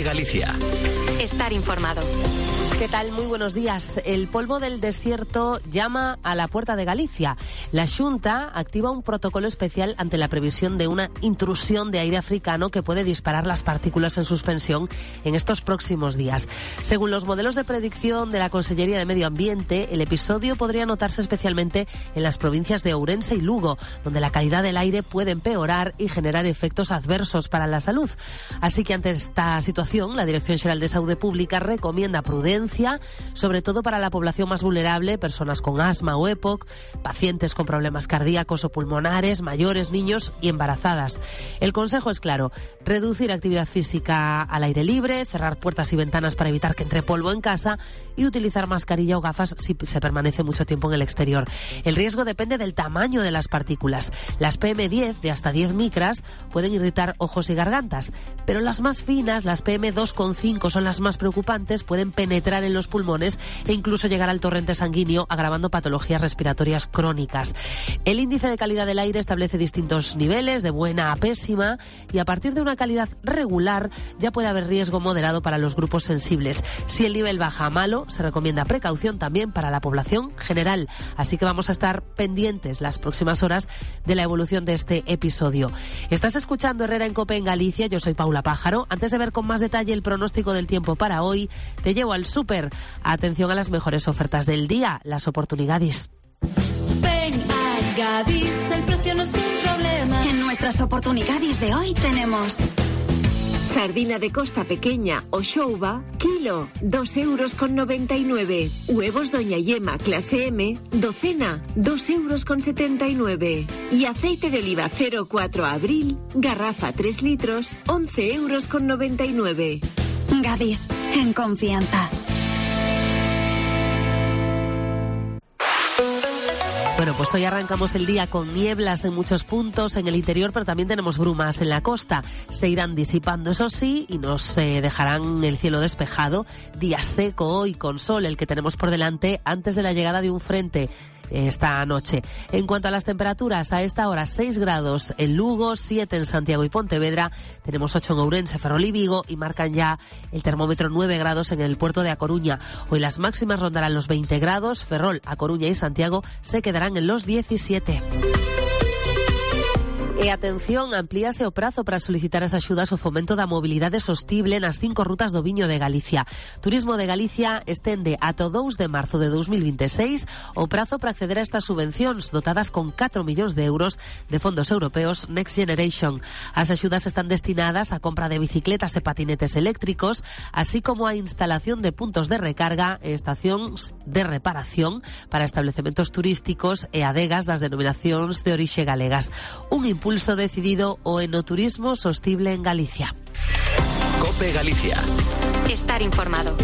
Galicia. Estar informado. ¿Qué tal? Muy buenos días. El polvo del desierto llama a la puerta de Galicia. La Xunta activa un protocolo especial ante la previsión de una intrusión de aire africano que puede disparar las partículas en suspensión en estos próximos días. Según los modelos de predicción de la Consellería de Medio Ambiente, el episodio podría notarse especialmente en las provincias de Ourense y Lugo, donde la calidad del aire puede empeorar y generar efectos adversos para la salud. Así que ante esta situación, la Dirección Xeral de Saúde Pública recomienda prudencia, sobre todo para la población más vulnerable, personas con asma o EPOC, pacientes con problemas cardíacos o pulmonares, mayores, niños y embarazadas. El consejo es claro: reducir actividad física al aire libre, cerrar puertas y ventanas para evitar que entre polvo en casa y utilizar mascarilla o gafas si se permanece mucho tiempo en el exterior. El riesgo depende del tamaño de las partículas. Las PM10 de hasta 10 micras pueden irritar ojos y gargantas, pero las más finas, las PM2,5, son las más preocupantes, pueden penetrar en los pulmones e incluso llegar al torrente sanguíneo, agravando patologías respiratorias crónicas. El índice de calidad del aire establece distintos niveles, de buena a pésima, y a partir de una calidad regular ya puede haber riesgo moderado para los grupos sensibles. Si el nivel baja a malo, se recomienda precaución también para la población general. Así que vamos a estar pendientes las próximas horas de la evolución de este episodio. Estás escuchando Herrera en COPE en Galicia, yo soy Paula Pájaro. Antes de ver con más detalle el pronóstico del tiempo para hoy, te llevo al súper. Atención a las mejores ofertas del día, las oportunidades. Ven a Gadis, el precio no es un problema. En nuestras oportunidades de hoy tenemos sardina de costa pequeña o xouba, kilo, 2,99 €. Huevos Doña Yema clase M, docena, 2,79 €. Y aceite de oliva 04 Abril, garrafa 3 litros, 11,99 €. Gadis, en confianza. Bueno, pues hoy arrancamos el día con nieblas en muchos puntos en el interior, pero también tenemos brumas en la costa. Se irán disipando, eso sí, y nos dejarán el cielo despejado. Día seco hoy con sol, el que tenemos por delante antes de la llegada de un frente esta noche. En cuanto a las temperaturas, a esta hora 6 grados en Lugo, 7 en Santiago y Pontevedra, tenemos 8 en Ourense, Ferrol y Vigo, y marcan ya el termómetro 9 grados en el puerto de A Coruña. Hoy las máximas rondarán los 20 grados, Ferrol, A Coruña y Santiago se quedarán en los 17. E atención, amplíase o prazo para solicitar as axudas ao fomento da mobilidade sostible nas 5 rutas do viño de Galicia. Turismo de Galicia estende ata o 2 de marzo de 2026 o prazo para acceder a estas subvencións dotadas con 4 millóns de euros de fondos europeos Next Generation. As axudas están destinadas á compra de bicicletas e patinetes eléctricos, así como a instalación de puntos de recarga e estacións de reparación para establecementos turísticos e adegas das denominacións de orixe galegas. Un impulso decidido o enoturismo sostible en Galicia. COPE Galicia. Estar informado.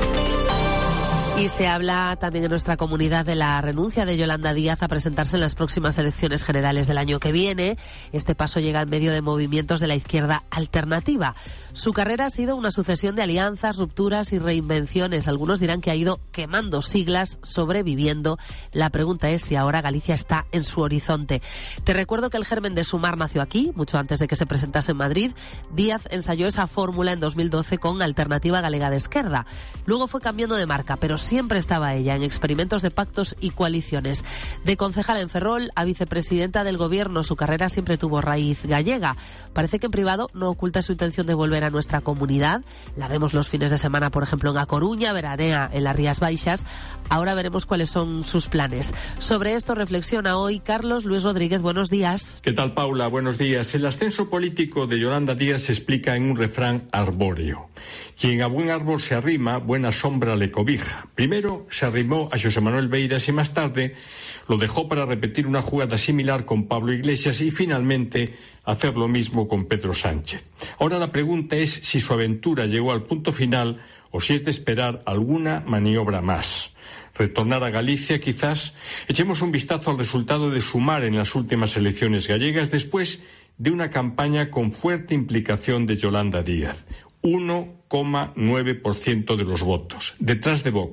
Y se habla también en nuestra comunidad de la renuncia de Yolanda Díaz a presentarse en las próximas elecciones generales del año que viene. Este paso llega en medio de movimientos de la izquierda alternativa. Su carrera ha sido una sucesión de alianzas, rupturas y reinvenciones. Algunos dirán que ha ido quemando siglas, sobreviviendo. La pregunta es si ahora Galicia está en su horizonte. Te recuerdo que el germen de Sumar nació aquí, mucho antes de que se presentase en Madrid. Díaz ensayó esa fórmula en 2012 con Alternativa Galega de Esquerda. Luego fue cambiando de marca, pero siempre estaba ella en experimentos de pactos y coaliciones. De concejal en Ferrol a vicepresidenta del gobierno, su carrera siempre tuvo raíz gallega. Parece que en privado no oculta su intención de volver a nuestra comunidad. La vemos los fines de semana, por ejemplo, en A Coruña, veranea en las Rías Baixas. Ahora veremos cuáles son sus planes. Sobre esto reflexiona hoy Carlos Luis Rodríguez. Buenos días. ¿Qué tal, Paula? Buenos días. El ascenso político de Yolanda Díaz se explica en un refrán arbóreo. Quien a buen árbol se arrima, buena sombra le cobija. Primero se arrimó a José Manuel Beiras y más tarde lo dejó para repetir una jugada similar con Pablo Iglesias y finalmente hacer lo mismo con Pedro Sánchez. Ahora la pregunta es si su aventura llegó al punto final o si es de esperar alguna maniobra más. Retornar a Galicia, quizás. Echemos un vistazo al resultado de Sumar en las últimas elecciones gallegas después de una campaña con fuerte implicación de Yolanda Díaz. 1,9% de los votos, detrás de Vox.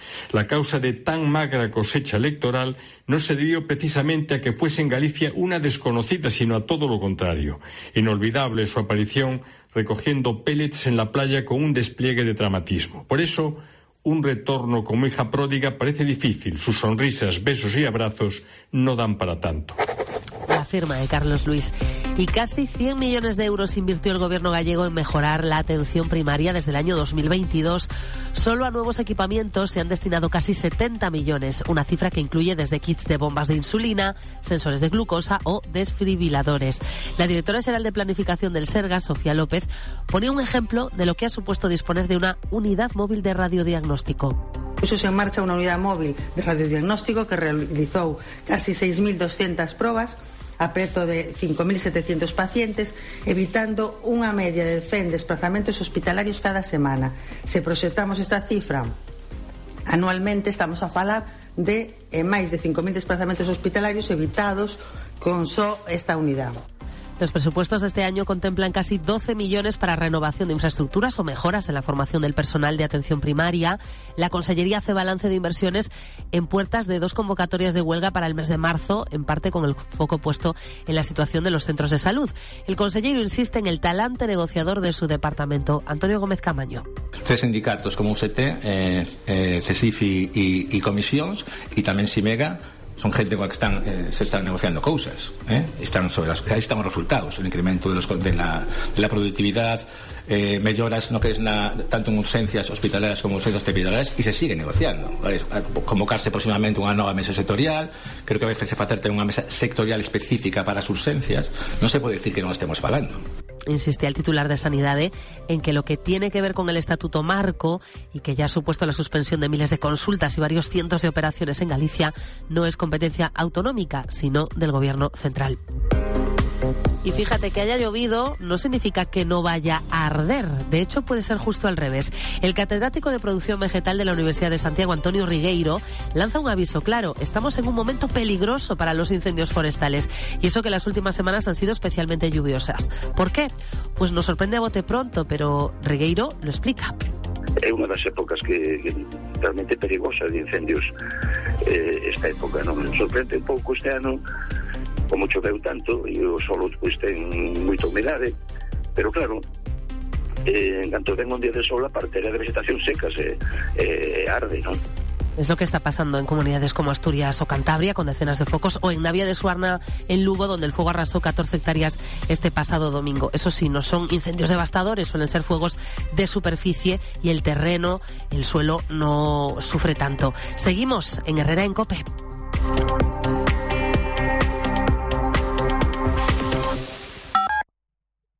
La causa de tan magra cosecha electoral no se debió precisamente a que fuese en Galicia una desconocida, sino a todo lo contrario. Inolvidable su aparición recogiendo pellets en la playa con un despliegue de dramatismo. Por eso, un retorno como hija pródiga parece difícil. Sus sonrisas, besos y abrazos no dan para tanto. La firma de Carlos Luis. Y casi 100 millones de euros invirtió el gobierno gallego en mejorar la atención primaria desde el año 2022. Solo a nuevos equipamientos se han destinado casi 70 millones, una cifra que incluye desde kits de bombas de insulina, sensores de glucosa o desfibriladores. La directora general de Planificación del Sergas, Sofía López, ponía un ejemplo de lo que ha supuesto disponer de una unidad móvil de radiodiagnóstico. Puso en marcha una unidad móvil de radiodiagnóstico que realizou casi 6.200 probas a preto de 5.700 pacientes, evitando unha media de 100 desplazamentos hospitalarios cada semana. Se proxectamos esta cifra anualmente, estamos a falar de máis de 5.000 desplazamentos hospitalarios evitados con só esta unidade. Los presupuestos de este año contemplan casi 12 millones para renovación de infraestructuras o mejoras en la formación del personal de atención primaria. La Consellería hace balance de inversiones en puertas de 2 convocatorias de huelga para el mes de marzo, en parte con el foco puesto en la situación de los centros de salud. El consellero insiste en el talante negociador de su departamento. Antonio Gómez Camaño. 3 sindicatos como UCT, CESIF y Comisións, y tamén Simega, son gente con la que se están negociando cosas, están sobre ahí están los resultados, el incremento de la productividad, melloras no que es tanto en urgencias hospitalarias como urgencias hospitalarias, y se sigue negociando. Convocarse próximamente unha nova mesa sectorial, creo que a veces se facer ter unha mesa sectorial específica para as urgencias, non se pode decir que non estemos falando. Insiste el titular de Sanidade en que lo que tiene que ver con el Estatuto Marco y que ya ha supuesto la suspensión de miles de consultas y varios cientos de operaciones en Galicia no es competencia autonómica, sino del Gobierno central. Y fíjate, que haya llovido no significa que no vaya a arder. De hecho, puede ser justo al revés. El catedrático de Producción Vegetal de la Universidad de Santiago, Antonio Rigueiro, lanza un aviso claro. Estamos en un momento peligroso para los incendios forestales. Y eso que las últimas semanas han sido especialmente lluviosas. ¿Por qué? Pues nos sorprende a bote pronto, pero Rigueiro lo explica. É unha das épocas que realmente perigosa de incendios, esta época, non? Sorprende un pouco este ano, como choveu tanto e o solo pois ten moita humedade, pero claro, en canto ten un día de sol, a parteira de vegetación seca arde, non? Es lo que está pasando en comunidades como Asturias o Cantabria, con decenas de focos, o en Navia de Suarna, en Lugo, donde el fuego arrasó 14 hectáreas este pasado domingo. Eso sí, no son incendios devastadores, suelen ser fuegos de superficie y el terreno, el suelo, no sufre tanto. Seguimos en Herrera en COPE.